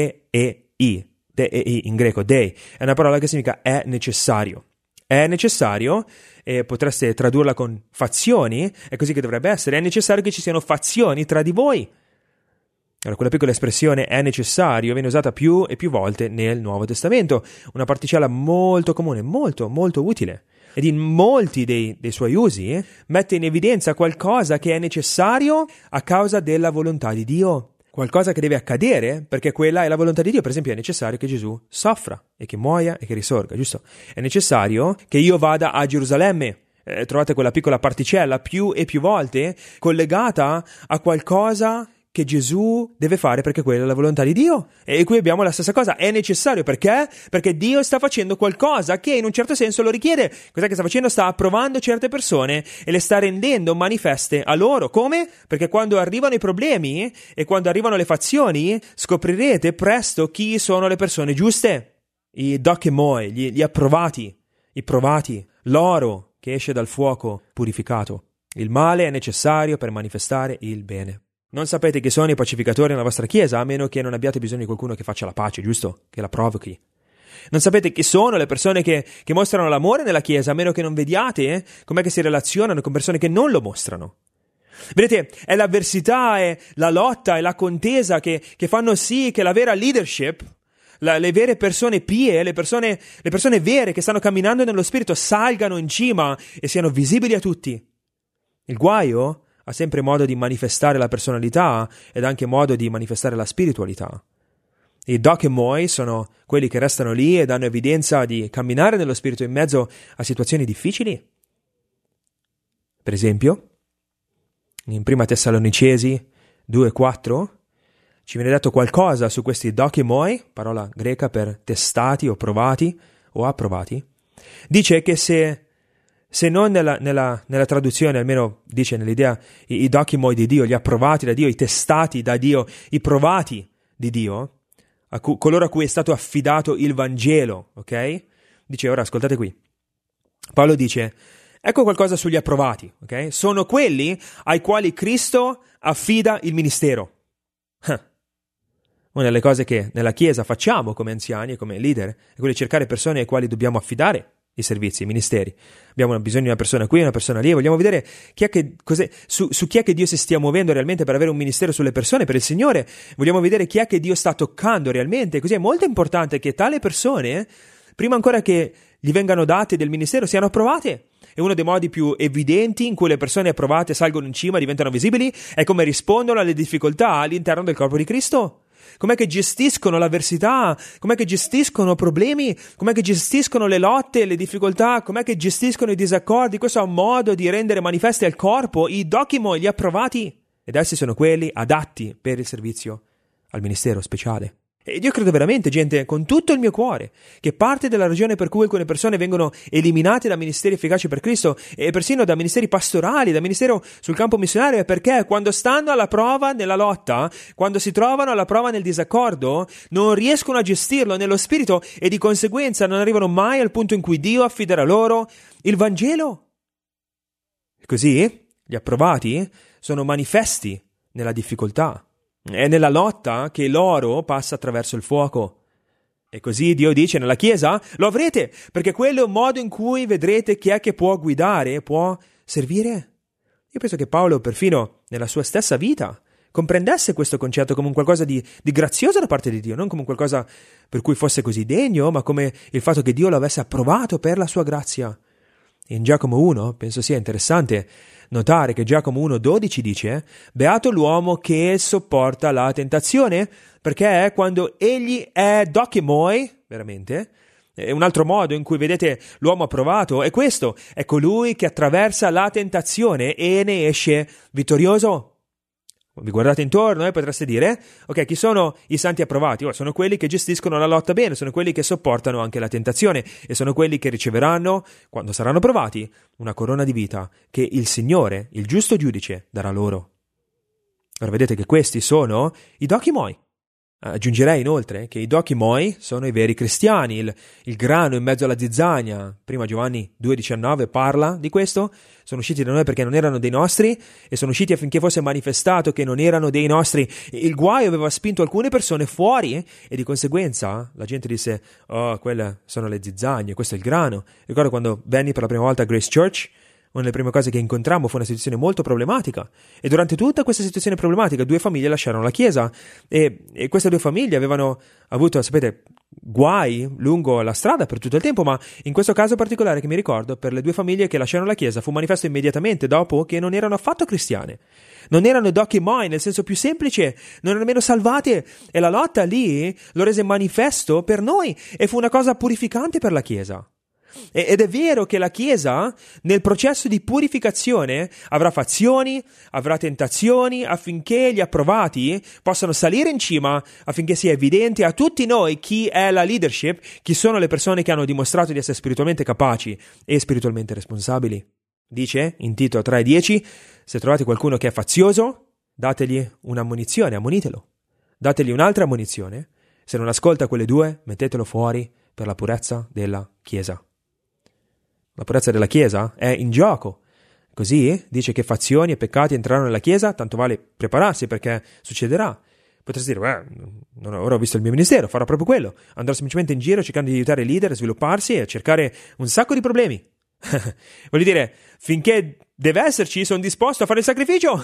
dei, in greco, dei. È una parola che significa è necessario. È necessario, e potreste tradurla con fazioni, è così che dovrebbe essere, è necessario che ci siano fazioni tra di voi. Allora, quella piccola espressione è necessario viene usata più e più volte nel Nuovo Testamento, una particella molto comune, molto, molto utile. Ed in molti dei suoi usi mette in evidenza qualcosa che è necessario a causa della volontà di Dio. Qualcosa che deve accadere perché quella è la volontà di Dio. Per esempio è necessario che Gesù soffra e che muoia e che risorga, giusto? È necessario che io vada a Gerusalemme. Trovate quella piccola particella più e più volte collegata a qualcosa che Gesù deve fare perché quella è la volontà di Dio. E qui abbiamo la stessa cosa, è necessario perché? Perché Dio sta facendo qualcosa che in un certo senso lo richiede. Cos'è che sta facendo? Sta approvando certe persone e le sta rendendo manifeste a loro. Come? Perché quando arrivano i problemi e quando arrivano le fazioni scoprirete presto chi sono le persone giuste, i dokemoi, gli approvati, i provati, l'oro che esce dal fuoco purificato. Il male è necessario per manifestare il bene. Non sapete chi sono i pacificatori nella vostra chiesa, a meno che non abbiate bisogno di qualcuno che faccia la pace, giusto? Che la provochi. Non sapete chi sono le persone che mostrano l'amore nella chiesa, a meno che non vediate com'è che si relazionano con persone che non lo mostrano. Vedete, è l'avversità, è la lotta, è la contesa che fanno sì che la vera leadership, le vere persone pie, le persone vere che stanno camminando nello spirito salgano in cima e siano visibili a tutti. Il guaio ha sempre modo di manifestare la personalità ed anche modo di manifestare la spiritualità. I dokemoi sono quelli che restano lì e danno evidenza di camminare nello spirito in mezzo a situazioni difficili. Per esempio, in Prima Tessalonicesi 2,4 ci viene detto qualcosa su questi dokemoi, parola greca per testati o provati o approvati. Dice che se non nella traduzione, almeno dice nell'idea, i dokimoi di Dio, gli approvati da Dio, i testati da Dio, i provati di Dio, coloro a cui è stato affidato il Vangelo, ok? Dice, ora ascoltate qui. Paolo dice, ecco qualcosa sugli approvati, ok? Sono quelli ai quali Cristo affida il ministero. Una delle cose che nella Chiesa facciamo come anziani e come leader è quella di cercare persone ai quali dobbiamo affidare i servizi, i ministeri. Abbiamo bisogno di una persona qui, una persona lì, vogliamo vedere su chi è che Dio si stia muovendo realmente per avere un ministero sulle persone, per il Signore. Vogliamo vedere chi è che Dio sta toccando realmente, così è molto importante che tale persone, prima ancora che gli vengano date del ministero, siano approvate. E uno dei modi più evidenti in cui le persone approvate salgono in cima, diventano visibili, è come rispondono alle difficoltà all'interno del corpo di Cristo. Com'è che gestiscono l'avversità, com'è che gestiscono problemi, com'è che gestiscono le lotte, le difficoltà, com'è che gestiscono i disaccordi. Questo è un modo di rendere manifesti al corpo i dokimo, gli approvati. Ed essi sono quelli adatti per il servizio al ministero speciale. Ed io credo veramente, gente, con tutto il mio cuore, che parte della ragione per cui alcune persone vengono eliminate da ministeri efficaci per Cristo e persino da ministeri pastorali, da ministero sul campo missionario, è perché quando stanno alla prova nella lotta, quando si trovano alla prova nel disaccordo, non riescono a gestirlo nello spirito e di conseguenza non arrivano mai al punto in cui Dio affiderà loro il Vangelo. Così gli approvati sono manifesti nella difficoltà. È nella lotta che l'oro passa attraverso il fuoco. E così Dio dice nella Chiesa, lo avrete, perché quello è un modo in cui vedrete chi è che può guidare, può servire. Io penso che Paolo, perfino nella sua stessa vita, comprendesse questo concetto come un qualcosa di grazioso da parte di Dio, non come un qualcosa per cui fosse così degno, ma come il fatto che Dio lo avesse approvato per la sua grazia. In Giacomo 1, penso sia interessante notare che Giacomo 1,12 dice: beato l'uomo che sopporta la tentazione, perché è quando egli è dokimoi, veramente, è un altro modo in cui vedete l'uomo approvato, è questo, è colui che attraversa la tentazione e ne esce vittorioso. Vi guardate intorno e potreste dire, ok, chi sono i santi approvati? Sono quelli che gestiscono la lotta bene, sono quelli che sopportano anche la tentazione e sono quelli che riceveranno, quando saranno provati, una corona di vita che il Signore, il giusto giudice, darà loro. Ora vedete che questi sono i dokimoi. Aggiungerei inoltre che i dokimoi sono i veri cristiani, il grano in mezzo alla zizzania. Prima Giovanni 2,19 parla di questo. Sono usciti da noi perché non erano dei nostri e sono usciti affinché fosse manifestato che non erano dei nostri. Il guaio aveva spinto alcune persone fuori e di conseguenza la gente disse: oh, quelle sono le zizzagne, questo è il grano. Ricordo quando venni per la prima volta a Grace Church, una delle prime cose che incontrammo fu una situazione molto problematica e durante tutta questa situazione problematica 2 famiglie lasciarono la chiesa e queste 2 famiglie avevano avuto, sapete, guai lungo la strada per tutto il tempo, ma in questo caso particolare che mi ricordo, per le 2 famiglie che lasciarono la chiesa fu manifesto immediatamente dopo che non erano affatto cristiane, non erano dokimoi nel senso più semplice, non erano nemmeno salvate e la lotta lì lo rese manifesto per noi e fu una cosa purificante per la chiesa. Ed è vero che la Chiesa nel processo di purificazione avrà fazioni, avrà tentazioni affinché gli approvati possano salire in cima, affinché sia evidente a tutti noi chi è la leadership, chi sono le persone che hanno dimostrato di essere spiritualmente capaci e spiritualmente responsabili. Dice in Tito 3,10: se trovate qualcuno che è fazioso, dategli un'ammonizione, ammonitelo. Dategli un'altra ammonizione, se non ascolta quelle 2, mettetelo fuori per la purezza della Chiesa. La purezza della Chiesa è in gioco. Così dice che fazioni e peccati entreranno nella Chiesa, tanto vale prepararsi perché succederà. Potresti dire, ora ho visto il mio ministero, farò proprio quello. Andrò semplicemente in giro cercando di aiutare i leader a svilupparsi e a cercare un sacco di problemi. Voglio dire, finché deve esserci, sono disposto a fare il sacrificio.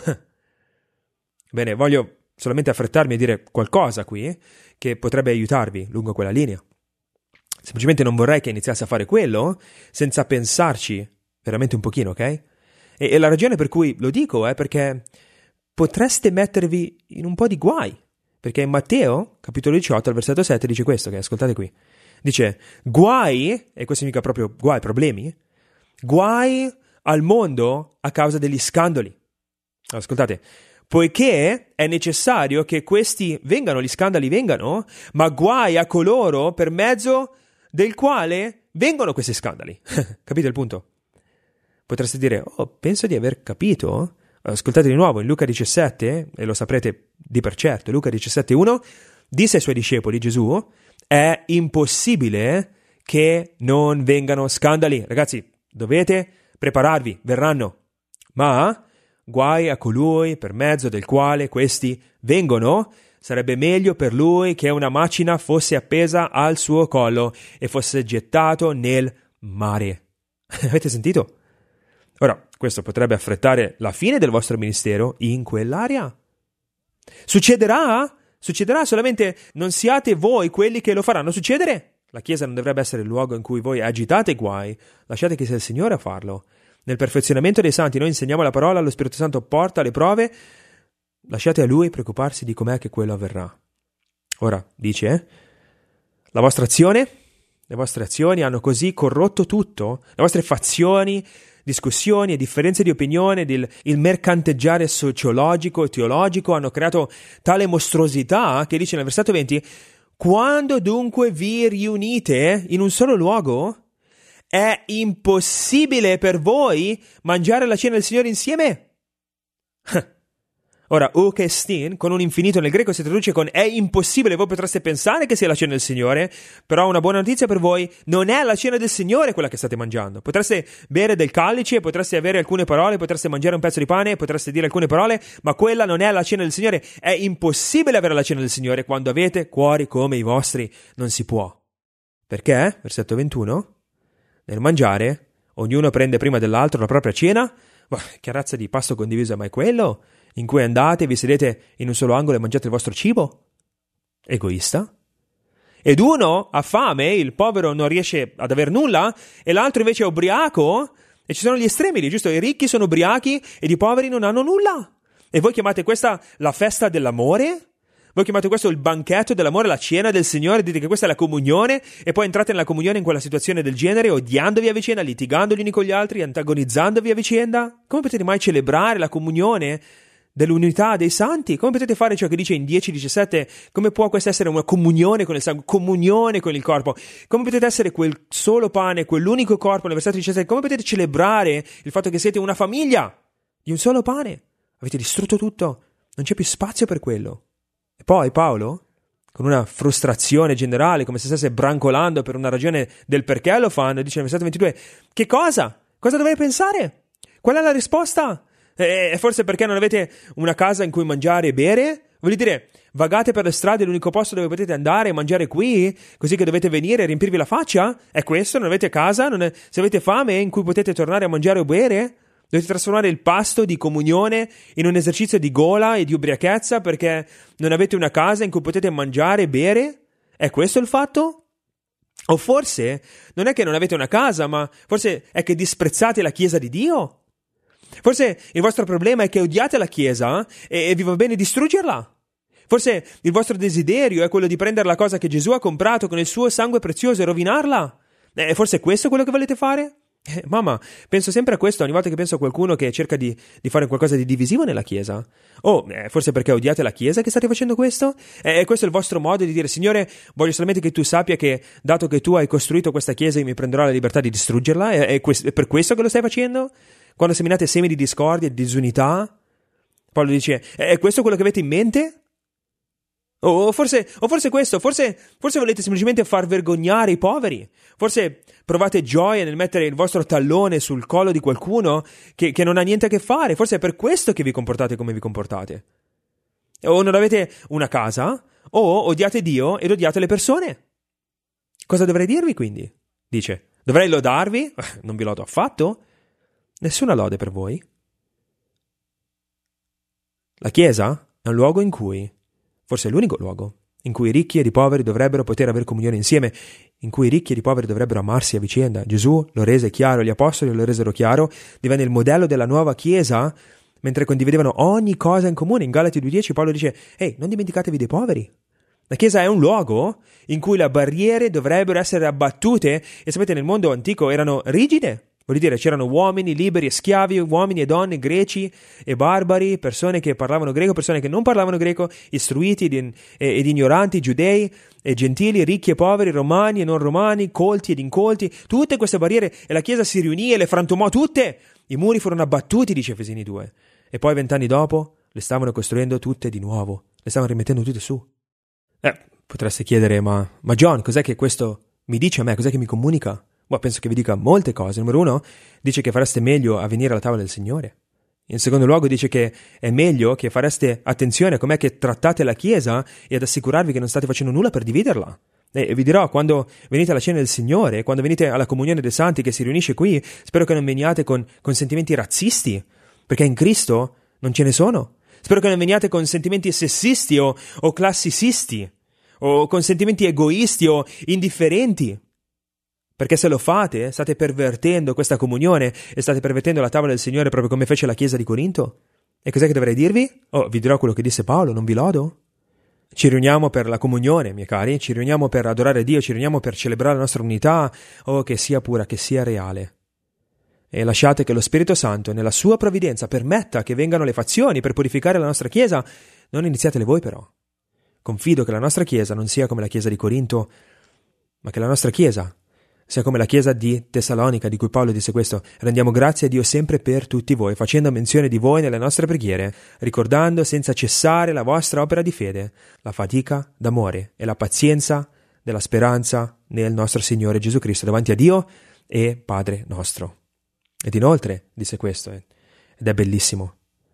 Bene, voglio solamente affrettarmi a dire qualcosa qui che potrebbe aiutarvi lungo quella linea. Semplicemente non vorrei che iniziasse a fare quello senza pensarci veramente un pochino, ok? E la ragione per cui lo dico è perché potreste mettervi in un po' di guai. Perché in Matteo, capitolo 18, al versetto 7, dice questo, che ascoltate qui. Dice, guai, e questo significa proprio guai, problemi, guai al mondo a causa degli scandali. Ascoltate, poiché è necessario che questi vengano, gli scandali vengano, ma guai a coloro per mezzo del quale vengono questi scandali. Capite il punto? Potreste dire, penso di aver capito. Ascoltate di nuovo, in Luca 17, e lo saprete di per certo, Luca 17,1, disse ai suoi discepoli, Gesù, è impossibile che non vengano scandali. Ragazzi, dovete prepararvi, verranno. Ma guai a colui per mezzo del quale questi vengono. Sarebbe meglio per lui che una macina fosse appesa al suo collo e fosse gettato nel mare. Avete sentito? Ora, questo potrebbe affrettare la fine del vostro ministero in quell'area. Succederà? Succederà, solamente non siate voi quelli che lo faranno succedere. La Chiesa non dovrebbe essere il luogo in cui voi agitate guai. Lasciate che sia il Signore a farlo. Nel perfezionamento dei santi noi insegniamo la parola, lo Spirito Santo porta le prove. Lasciate a Lui preoccuparsi di com'è che quello avverrà. Ora, dice, le vostre azioni hanno così corrotto tutto, le vostre fazioni, discussioni e differenze di opinione, il mercanteggiare sociologico e teologico hanno creato tale mostruosità che dice nel versetto 20, quando dunque vi riunite in un solo luogo, è impossibile per voi mangiare la cena del Signore insieme? Ora, ukestin, con un infinito nel greco si traduce con è impossibile, voi potreste pensare che sia la cena del Signore, però una buona notizia per voi, non è la cena del Signore quella che state mangiando. Potreste bere del calice, potreste avere alcune parole, potreste mangiare un pezzo di pane, potreste dire alcune parole, ma quella non è la cena del Signore. È impossibile avere la cena del Signore quando avete cuori come i vostri. Non si può. Perché? Versetto 21. Nel mangiare, ognuno prende prima dell'altro la propria cena. Che razza di pasto condiviso è mai quello? In cui andate, vi sedete in un solo angolo e mangiate il vostro cibo? Egoista. Ed uno ha fame, il povero non riesce ad aver nulla, e l'altro invece è ubriaco, e ci sono gli estremi lì, giusto? I ricchi sono ubriachi ed i poveri non hanno nulla. E voi chiamate questa la festa dell'amore? Voi chiamate questo il banchetto dell'amore, la cena del Signore, dite che questa è la comunione, e poi entrate nella comunione in quella situazione del genere, odiandovi a vicenda, litigando gli uni con gli altri, antagonizzandovi a vicenda? Come potete mai celebrare la comunione dell'unità dei santi? Come potete fare ciò che dice in 10:17? Come può questa essere una comunione con il sangue, comunione con il corpo? Come potete essere quel solo pane, quell'unico corpo nel versetto 17? Come potete celebrare il fatto che siete una famiglia di un solo pane? Avete distrutto tutto, non c'è più spazio per quello. E poi Paolo, con una frustrazione generale, come se stesse brancolando per una ragione del perché lo fanno, dice nel versetto 22, che cosa? Cosa dovrei pensare? Qual è la risposta? E forse perché non avete una casa in cui mangiare e bere? Voglio dire, vagate per le strade, l'unico posto dove potete andare e mangiare qui, così che dovete venire e riempirvi la faccia? È questo? Non avete casa? Se avete fame in cui potete tornare a mangiare o bere? Dovete trasformare il pasto di comunione in un esercizio di gola e di ubriachezza perché non avete una casa in cui potete mangiare e bere? È questo il fatto? O forse non è che non avete una casa, ma forse è che disprezzate la Chiesa di Dio? Forse il vostro problema è che odiate la Chiesa e vi va bene distruggerla? Forse il vostro desiderio è quello di prendere la cosa che Gesù ha comprato con il suo sangue prezioso e rovinarla? Forse questo è quello che volete fare? Mamma, penso sempre a questo ogni volta che penso a qualcuno che cerca di fare qualcosa di divisivo nella Chiesa. Forse perché odiate la Chiesa che state facendo questo? È questo il vostro modo di dire, Signore, voglio solamente che tu sappia che, dato che tu hai costruito questa Chiesa, io mi prenderò la libertà di distruggerla? È per questo che lo stai facendo? Quando seminate semi di discordia e di disunità? Paolo dice, è questo quello che avete in mente? O forse questo, forse volete semplicemente far vergognare i poveri. Forse provate gioia nel mettere il vostro tallone sul collo di qualcuno che non ha niente a che fare. Forse è per questo che vi comportate come vi comportate. O non avete una casa, o odiate Dio ed odiate le persone. Cosa dovrei dirvi quindi? Dice, dovrei lodarvi? Non vi lodo affatto. Nessuna lode per voi. La Chiesa è un luogo in cui, forse è l'unico luogo, in cui i ricchi ed i poveri dovrebbero poter avere comunione insieme, in cui i ricchi ed i poveri dovrebbero amarsi a vicenda. Gesù lo rese chiaro, gli apostoli lo resero chiaro, divenne il modello della nuova Chiesa, mentre condividevano ogni cosa in comune. In Galati 2:10 Paolo dice, non dimenticatevi dei poveri. La Chiesa è un luogo in cui le barriere dovrebbero essere abbattute, e sapete, nel mondo antico erano rigide. Vuol dire, c'erano uomini liberi e schiavi, uomini e donne, greci e barbari, persone che parlavano greco, persone che non parlavano greco, istruiti ed ignoranti, giudei e gentili, ricchi e poveri, romani e non romani, colti ed incolti. Tutte queste barriere, e la Chiesa si riunì e le frantumò tutte. I muri furono abbattuti, dice Efesini 2. E poi 20 anni dopo le stavano costruendo tutte di nuovo, le stavano rimettendo tutte su. Potreste chiedere, ma John, cos'è che questo mi dice a me? Cos'è che mi comunica? Penso che vi dica molte cose. Numero 1, dice che fareste meglio a venire alla tavola del Signore. In secondo luogo dice che è meglio che fareste attenzione a com'è che trattate la Chiesa e ad assicurarvi che non state facendo nulla per dividerla. E vi dirò, quando venite alla cena del Signore, quando venite alla comunione dei santi che si riunisce qui, spero che non veniate con sentimenti razzisti, perché in Cristo non ce ne sono. Spero che non veniate con sentimenti sessisti o classicisti, o con sentimenti egoisti o indifferenti. Perché se lo fate, state pervertendo questa comunione e state pervertendo la tavola del Signore proprio come fece la Chiesa di Corinto. E cos'è che dovrei dirvi? Vi dirò quello che disse Paolo, non vi lodo? Ci riuniamo per la comunione, miei cari, ci riuniamo per adorare Dio, ci riuniamo per celebrare la nostra unità, che sia pura, che sia reale. E lasciate che lo Spirito Santo, nella sua provvidenza, permetta che vengano le fazioni per purificare la nostra Chiesa. Non iniziatele voi però. Confido che la nostra Chiesa non sia come la Chiesa di Corinto, ma che la nostra Chiesa sia come la chiesa di Tessalonica, di cui Paolo disse questo: rendiamo grazie a Dio sempre per tutti voi, facendo menzione di voi nelle nostre preghiere, ricordando senza cessare la vostra opera di fede, la fatica d'amore e la pazienza della speranza nel nostro Signore Gesù Cristo davanti a Dio e Padre nostro. Ed inoltre disse questo, ed è bellissimo.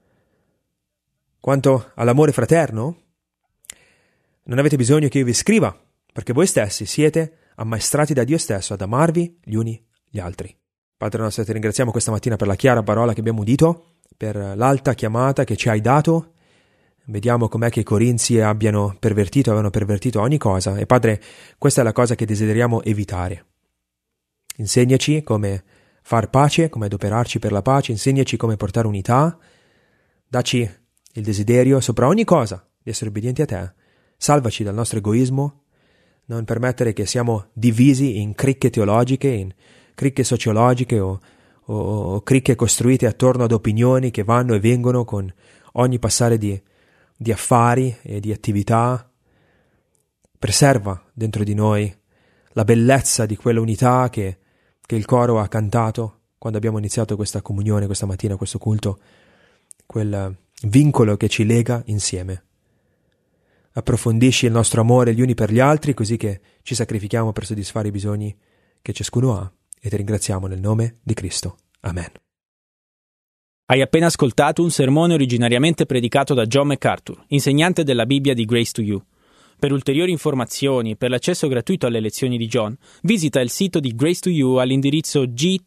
Quanto all'amore fraterno, non avete bisogno che io vi scriva, perché voi stessi siete ammaestrati da Dio stesso ad amarvi gli uni gli altri. Padre nostro, ti ringraziamo questa mattina per la chiara parola che abbiamo udito, per l'alta chiamata che ci hai dato. Vediamo com'è che i Corinzi avevano pervertito ogni cosa, e Padre, questa è la cosa che desideriamo evitare. Insegnaci come far pace, come adoperarci per la pace, insegnaci come portare unità, dacci il desiderio sopra ogni cosa di essere obbedienti a te, salvaci dal nostro egoismo, non permettere che siamo divisi in cricche teologiche, in cricche sociologiche o cricche costruite attorno ad opinioni che vanno e vengono con ogni passare di affari e di attività. Preserva dentro di noi la bellezza di quella unità che il coro ha cantato quando abbiamo iniziato questa comunione, questa mattina, questo culto, quel vincolo che ci lega insieme. Approfondisci il nostro amore gli uni per gli altri, così che ci sacrifichiamo per soddisfare i bisogni che ciascuno ha, e ti ringraziamo nel nome di Cristo. Amen. Hai appena ascoltato un sermone originariamente predicato da John MacArthur, insegnante della Bibbia di Grace to You. Per ulteriori informazioni e per l'accesso gratuito alle lezioni di John, visita il sito di Grace to You all'indirizzo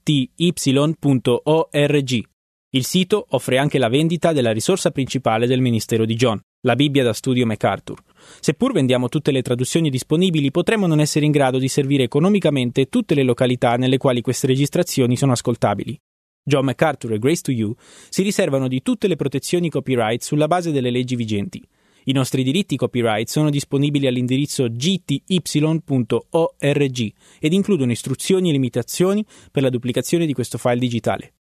gty.org. Il sito offre anche la vendita della risorsa principale del ministero di John, la Bibbia da studio MacArthur. Seppur vendiamo tutte le traduzioni disponibili, potremmo non essere in grado di servire economicamente tutte le località nelle quali queste registrazioni sono ascoltabili. John MacArthur e Grace to You si riservano di tutte le protezioni copyright sulla base delle leggi vigenti. I nostri diritti copyright sono disponibili all'indirizzo gty.org ed includono istruzioni e limitazioni per la duplicazione di questo file digitale.